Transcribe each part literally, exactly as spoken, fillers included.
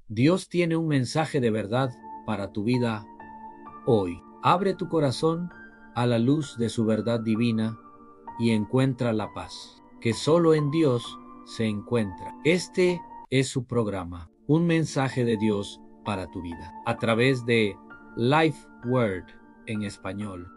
Dios tiene un mensaje de verdad para tu vida hoy. Abre tu corazón a la luz de su verdad divina y encuentra la paz, que solo en Dios se encuentra. Este es su programa, un mensaje de Dios para tu vida, a través de Life Word en español.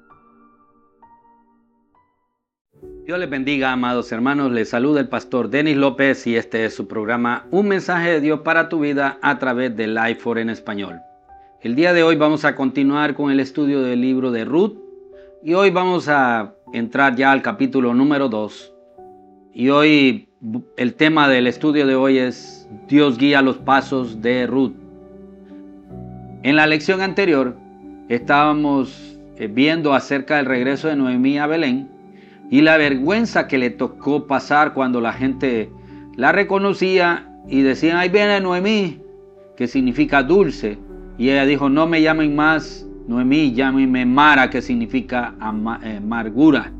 Dios les bendiga, amados hermanos. Les saluda el pastor Denis López y este es su programa Un mensaje de Dios para tu vida a través de Life Word en español. El día de hoy vamos a continuar con el estudio del libro de Ruth y hoy vamos a entrar ya al capítulo número dos. Y hoy el tema del estudio de hoy es Dios guía los pasos de Ruth. En la lección anterior estábamos viendo acerca del regreso de Noemí a Belén y la vergüenza que le tocó pasar cuando la gente la reconocía y decían, ahí viene Noemí, que significa dulce. Y ella dijo, no me llamen más Noemí, llámenme Mara, que significa amargura.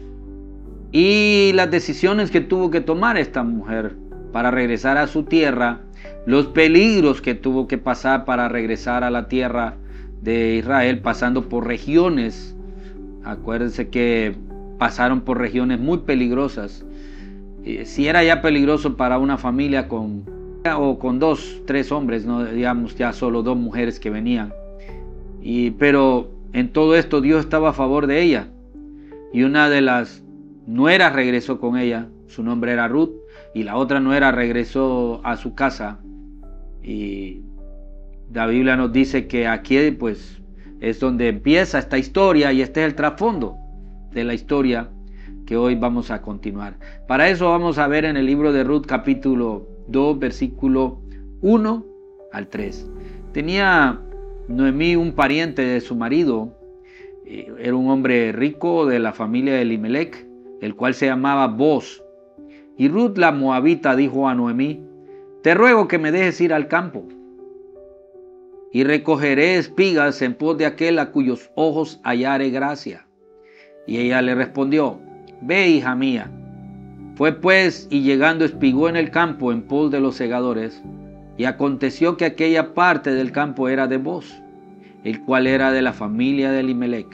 Y las decisiones que tuvo que tomar esta mujer para regresar a su tierra, los peligros que tuvo que pasar para regresar a la tierra de Israel, pasando por regiones. Acuérdense que pasaron por regiones muy peligrosas. Si era ya peligroso para una familia con o con dos, tres hombres, no digamos ya solo dos mujeres que venían. Y, pero en todo esto Dios estaba a favor de ella. Y una de las nueras regresó con ella, su nombre era Ruth, y la otra nuera regresó a su casa. Y la Biblia nos dice que aquí pues es donde empieza esta historia y este es el trasfondo de la historia que hoy vamos a continuar. Para eso vamos a ver en el libro de Ruth capítulo dos versículo uno al tres. Tenía Noemí un pariente de su marido, era un hombre rico de la familia de Elimelech, el cual se llamaba Boz. Y Ruth la moabita dijo a Noemí, te ruego que me dejes ir al campo y recogeré espigas en pos de aquel a cuyos ojos hallare gracia. Y ella le respondió, ve, hija mía. Fue pues, y llegando espigó en el campo en pos de los segadores, y aconteció que aquella parte del campo era de Boz, el cual era de la familia de Elimelech.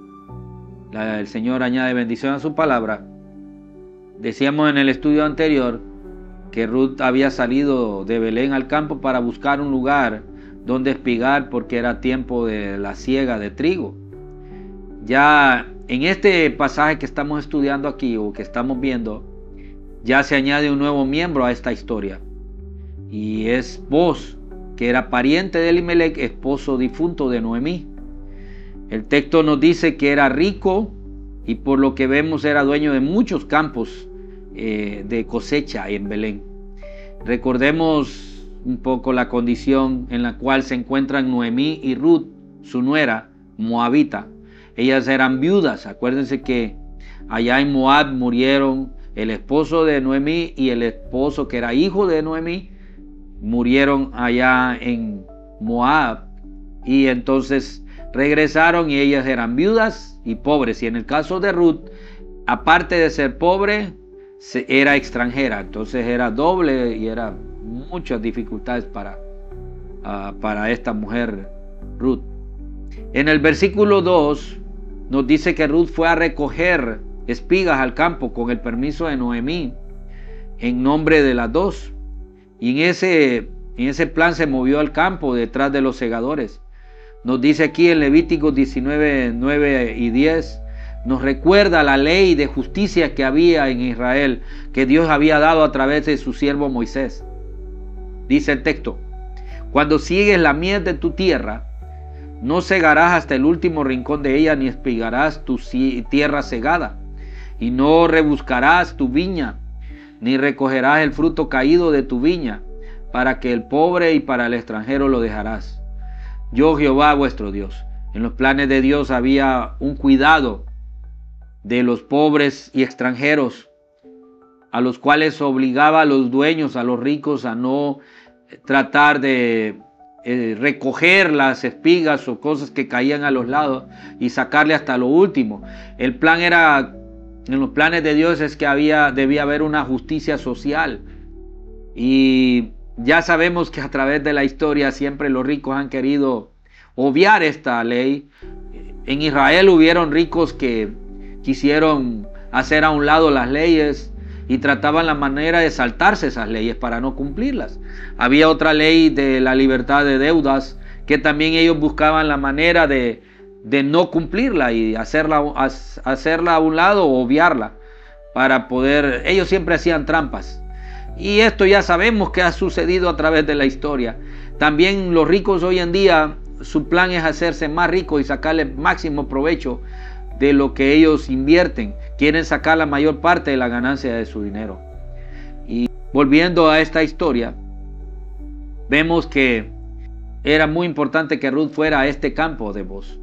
La, el Señor añade bendición a su palabra. Decíamos en el estudio anterior que Ruth había salido de Belén al campo para buscar un lugar donde espigar porque era tiempo de la siega de trigo. Ya en este pasaje que estamos estudiando aquí o que estamos viendo, ya se añade un nuevo miembro a esta historia. Y es Boz, que era pariente de Elimelech, esposo difunto de Noemí. El texto nos dice que era rico y por lo que vemos era dueño de muchos campos eh, de cosecha en Belén. Recordemos un poco la condición en la cual se encuentran Noemí y Ruth, su nuera, moabita. Ellas eran viudas. Acuérdense que allá en Moab murieron el esposo de Noemí y el esposo que era hijo de Noemí. Murieron allá en Moab. Y entonces regresaron y ellas eran viudas y pobres. Y en el caso de Ruth, aparte de ser pobre, era extranjera. Entonces era doble y era muchas dificultades para, uh, para esta mujer Ruth. En el versículo dos nos dice que Ruth fue a recoger espigas al campo con el permiso de Noemí en nombre de las dos. Y en ese, en ese plan se movió al campo detrás de los segadores. Nos dice aquí en Levítico diecinueve, nueve y diez, nos recuerda la ley de justicia que había en Israel, que Dios había dado a través de su siervo Moisés. Dice el texto, cuando sigues la mies de tu tierra, no segarás hasta el último rincón de ella, ni espigarás tu tierra segada, y no rebuscarás tu viña, ni recogerás el fruto caído de tu viña, para que el pobre y para el extranjero lo dejarás. Yo, Jehová, vuestro Dios. En los planes de Dios había un cuidado de los pobres y extranjeros, a los cuales obligaba a los dueños, a los ricos, a no tratar de Eh, recoger las espigas o cosas que caían a los lados y sacarle hasta lo último. El plan era, en los planes de Dios es que había, debía haber una justicia social y ya sabemos que a través de la historia siempre los ricos han querido obviar esta ley. En Israel hubieron ricos que quisieron hacer a un lado las leyes y trataban la manera de saltarse esas leyes para no cumplirlas. Había otra ley de la libertad de deudas que también ellos buscaban la manera de, de no cumplirla y hacerla, hacerla a un lado o obviarla para poder... Ellos siempre hacían trampas. Y esto ya sabemos que ha sucedido a través de la historia. También los ricos hoy en día, su plan es hacerse más ricos y sacarle máximo provecho de lo que ellos invierten. Quieren sacar la mayor parte de la ganancia de su dinero. Y volviendo a esta historia, vemos que era muy importante que Ruth fuera a este campo de Booz.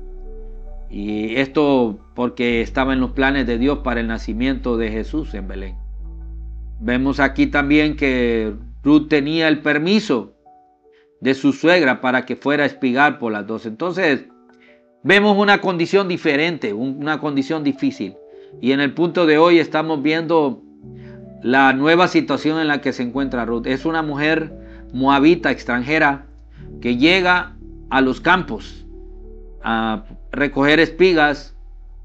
Y esto porque estaba en los planes de Dios para el nacimiento de Jesús en Belén. Vemos aquí también que Ruth tenía el permiso de su suegra para que fuera a espigar por las dos. Entonces, vemos una condición diferente, una condición difícil. Y en el punto de hoy estamos viendo la nueva situación en la que se encuentra Ruth. Es una mujer moabita extranjera que llega a los campos a recoger espigas,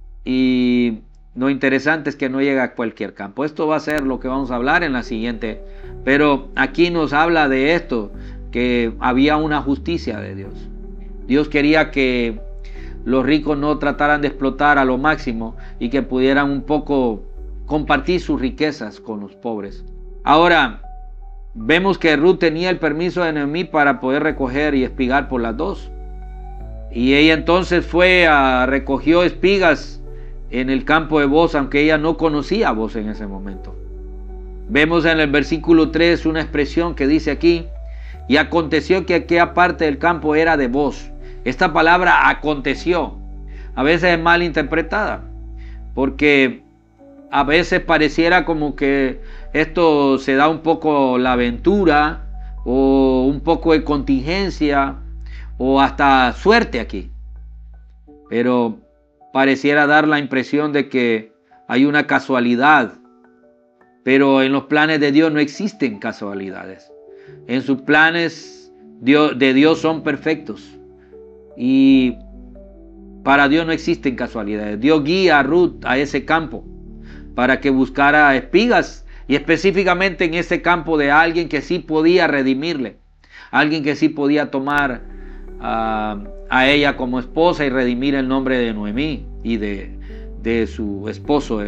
y lo interesante es que no llega a cualquier campo. Esto va a ser lo que vamos a hablar en la siguiente, pero aquí nos habla de esto, que había una justicia de Dios. Dios quería que los ricos no trataran de explotar a lo máximo y que pudieran un poco compartir sus riquezas con los pobres. Ahora, vemos que Ruth tenía el permiso de Noemí para poder recoger y espigar por las dos. Y ella entonces fue a recogió espigas en el campo de Booz, aunque ella no conocía a Booz en ese momento. Vemos en el versículo tres una expresión que dice aquí: y aconteció que aquella parte del campo era de Booz. Esta palabra aconteció a veces es mal interpretada, porque a veces pareciera como que esto se da un poco la aventura o un poco de contingencia o hasta suerte aquí. Pero pareciera dar la impresión de que hay una casualidad. Pero en los planes de Dios no existen casualidades. En sus planes de Dios son perfectos. Y para Dios no existen casualidades. Dios guía a Ruth a ese campo para que buscara espigas, y específicamente en ese campo de alguien que sí podía redimirle, alguien que sí podía tomar uh, a ella como esposa y redimir el nombre de Noemí y de, de su esposo.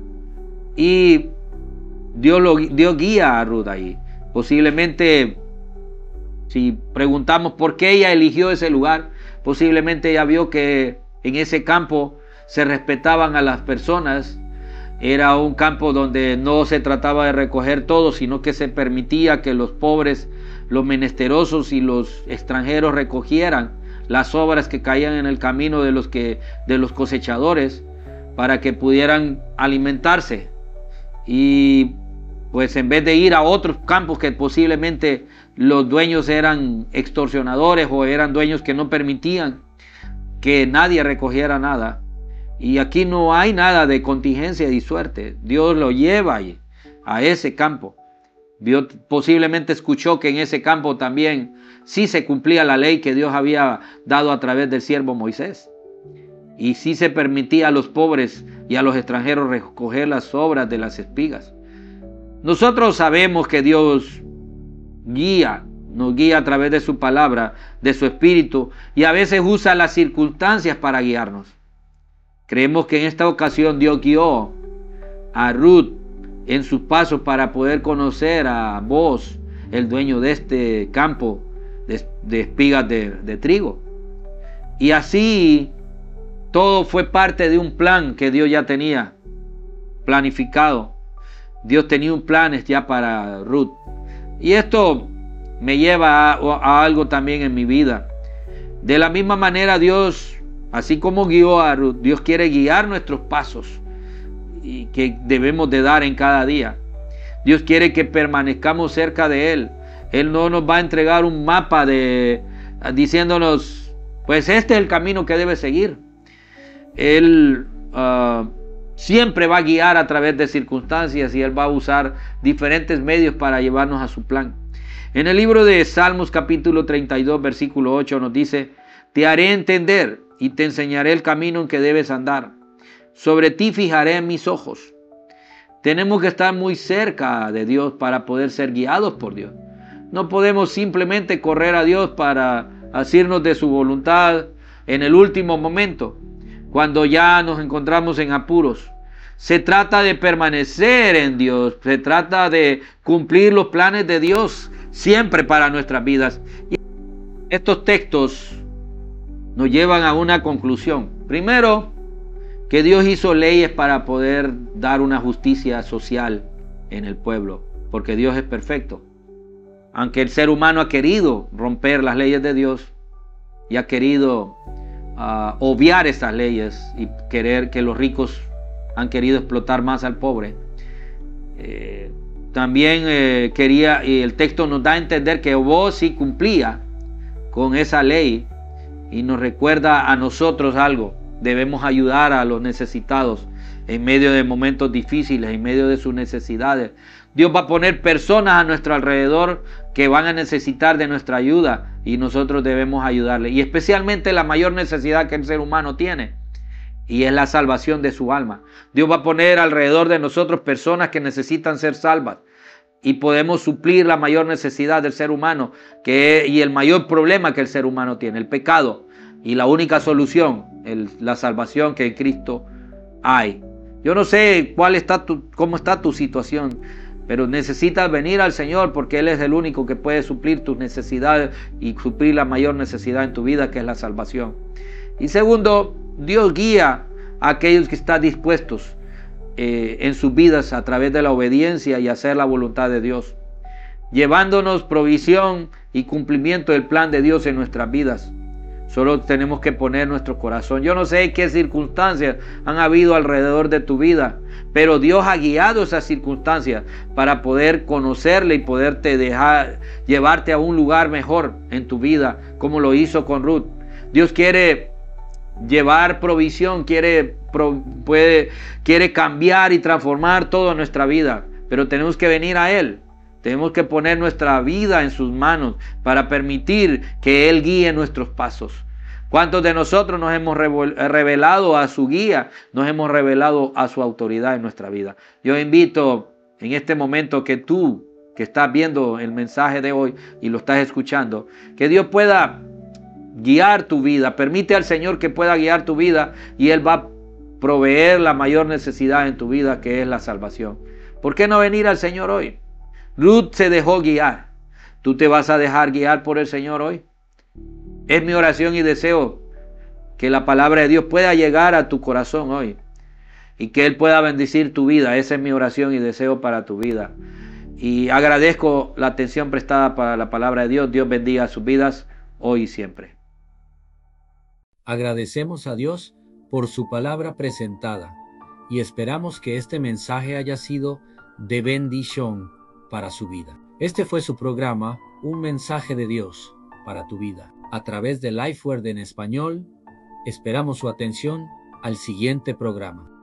Y Dios, lo, Dios guía a Ruth ahí. Posiblemente, si preguntamos por qué ella eligió ese lugar, posiblemente ella vio que en ese campo se respetaban a las personas. Era un campo donde no se trataba de recoger todo, sino que se permitía que los pobres, los menesterosos y los extranjeros recogieran las obras que caían en el camino de los, que, de los cosechadores, para que pudieran alimentarse. Y pues en vez de ir a otros campos que posiblemente los dueños eran extorsionadores o eran dueños que no permitían que nadie recogiera nada. Y aquí no hay nada de contingencia y suerte. Dios lo lleva ahí, a ese campo. Dios posiblemente escuchó que en ese campo también sí se cumplía la ley que Dios había dado a través del siervo Moisés. Y sí se permitía a los pobres y a los extranjeros recoger las sobras de las espigas. Nosotros sabemos que Dios guía, nos guía a través de su palabra, de su espíritu, y a veces usa las circunstancias para guiarnos. Creemos que en esta ocasión Dios guió a Ruth en sus pasos para poder conocer a Booz, el dueño de este campo de, de espigas de, de trigo. Y así todo fue parte de un plan que Dios ya tenía planificado. Dios tenía un plan ya para Ruth. Y esto me lleva a, a algo también en mi vida. De la misma manera, Dios, así como guió a Ruth, Dios quiere guiar nuestros pasos y que debemos de dar en cada día. Dios quiere que permanezcamos cerca de Él. Él no nos va a entregar un mapa de, diciéndonos, pues este es el camino que debe seguir. Él uh, siempre va a guiar a través de circunstancias, y Él va a usar diferentes medios para llevarnos a su plan. En el libro de Salmos capítulo treinta y dos versículo ocho nos dice: te haré entender y te enseñaré el camino en que debes andar. Sobre ti fijaré mis ojos. Tenemos que estar muy cerca de Dios para poder ser guiados por Dios. No podemos simplemente correr a Dios para asirnos de su voluntad en el último momento, cuando ya nos encontramos en apuros. Se trata de permanecer en Dios, se trata de cumplir los planes de Dios siempre para nuestras vidas. Y estos textos nos llevan a una conclusión. Primero, que Dios hizo leyes para poder dar una justicia social en el pueblo, porque Dios es perfecto. Aunque el ser humano ha querido romper las leyes de Dios y ha querido uh, obviar esas leyes y querer que los ricos han querido explotar más al pobre. Eh, también eh, quería, y el texto nos da a entender que vos sí cumplía con esa ley y nos recuerda a nosotros algo. Debemos ayudar a los necesitados en medio de momentos difíciles, en medio de sus necesidades. Dios va a poner personas a nuestro alrededor que van a necesitar de nuestra ayuda y nosotros debemos ayudarles. Y especialmente la mayor necesidad que el ser humano tiene, y es la salvación de su alma. Dios va a poner alrededor de nosotros personas que necesitan ser salvas y podemos suplir la mayor necesidad del ser humano que, y el mayor problema que el ser humano tiene, el pecado. Y la única solución, el, la salvación que en Cristo hay. Yo no sé cuál está tu, cómo está tu situación, pero necesitas venir al Señor porque Él es el único que puede suplir tus necesidades y suplir la mayor necesidad en tu vida, que es la salvación. Y segundo, Dios guía a aquellos que están dispuestos eh, en sus vidas a través de la obediencia y hacer la voluntad de Dios, llevándonos provisión y cumplimiento del plan de Dios en nuestras vidas. Solo tenemos que poner nuestro corazón. Yo no sé qué circunstancias han habido alrededor de tu vida, pero Dios ha guiado esas circunstancias para poder conocerle y poderte dejar, llevarte a un lugar mejor en tu vida, como lo hizo con Ruth. Dios quiere llevar provisión, quiere, pro, puede, quiere cambiar y transformar toda nuestra vida, pero tenemos que venir a Él. Tenemos que poner nuestra vida en sus manos para permitir que Él guíe nuestros pasos. ¿Cuántos de nosotros nos hemos revelado a su guía? Nos hemos revelado a su autoridad en nuestra vida. Yo invito en este momento que tú, que estás viendo el mensaje de hoy y lo estás escuchando, que Dios pueda guiar tu vida. Permite al Señor que pueda guiar tu vida y Él va a proveer la mayor necesidad en tu vida, que es la salvación. ¿Por qué no venir al Señor hoy? Ruth se dejó guiar. ¿Tú te vas a dejar guiar por el Señor hoy? Es mi oración y deseo que la palabra de Dios pueda llegar a tu corazón hoy y que Él pueda bendecir tu vida. Esa es mi oración y deseo para tu vida. Y agradezco la atención prestada para la palabra de Dios. Dios bendiga sus vidas hoy y siempre. Agradecemos a Dios por su palabra presentada y esperamos que este mensaje haya sido de bendición para su vida. Este fue su programa, Un Mensaje de Dios para tu Vida, a través de Lifeword en español. Esperamos su atención al siguiente programa.